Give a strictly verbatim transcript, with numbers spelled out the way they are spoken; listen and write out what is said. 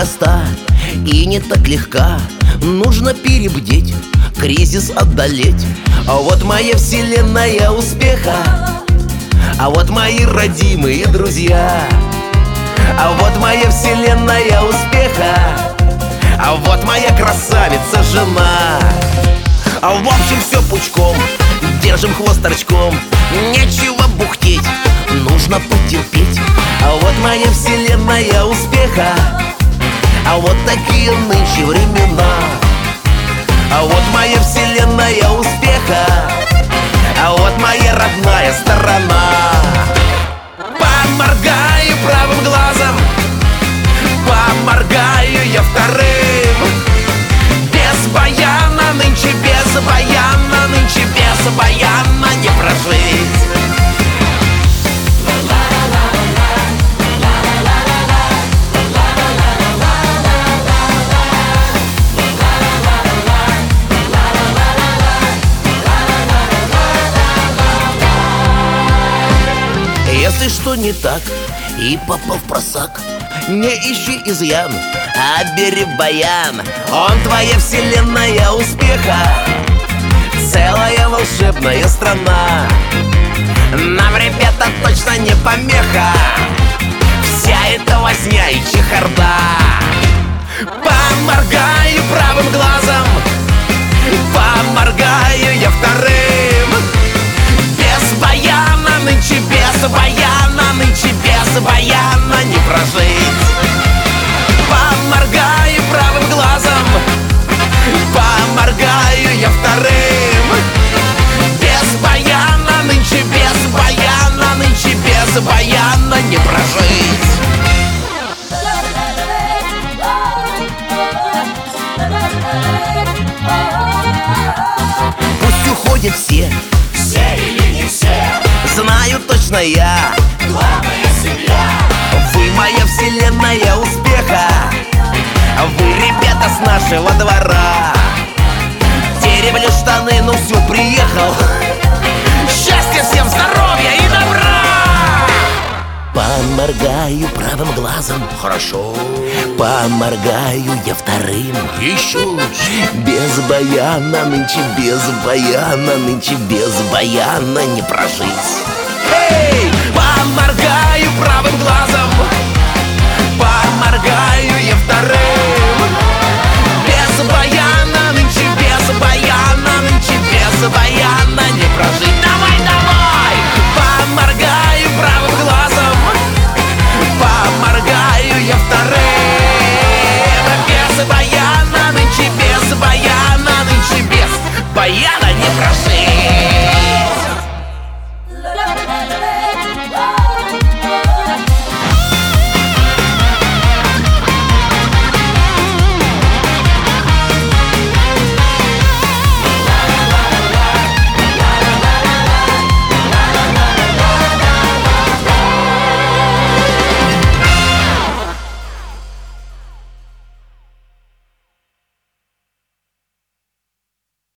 проста и не так легка. Нужно перебдеть, кризис одолеть. А вот моя вселенная успеха, а вот мои родимые друзья. А вот моя вселенная успеха, а вот моя красавица жена. А в общем все пучком, держим хвост торчком. Нечего бухтеть, нужно потерпеть. А вот моя вселенная успеха, а вот такие нынче времена. А вот моя вселенная успеха, а вот моя родная сторона. Поморгаю правым глазом, поморгаю я вторым. Без баяна нынче, без баяна нынче, без баяна не прожить. Если что не так и попал в просак, не ищи изъян, а бери баян. Он твоя вселенная успеха, целая волшебная страна. Нам, ребята, точно не помеха вся эта возня и чехарда. Поморгаю правым глазом, поморгаю я вторым. Без баяна нынче, без баяна нынче, без баяна не прожить. Поморгаю правым глазом, поморгаю я вторым. Без баяна нынче, без баяна нынче, без баяна не прожить. Пусть уходят все, все или не все, знаю точно я, главная семья. вы моя вселенная успеха, вы ребята с нашего двора. Теребли штаны, ну все, приехал. Счастья всем, здоровья и добра. Поморгаю правым глазом, Хорошо, поморгаю я вторым. еще лучше. Без баяна нынче, без баяна нынче, без баяна не прожить. Эй! Поморгаю правым глазом, поморгаю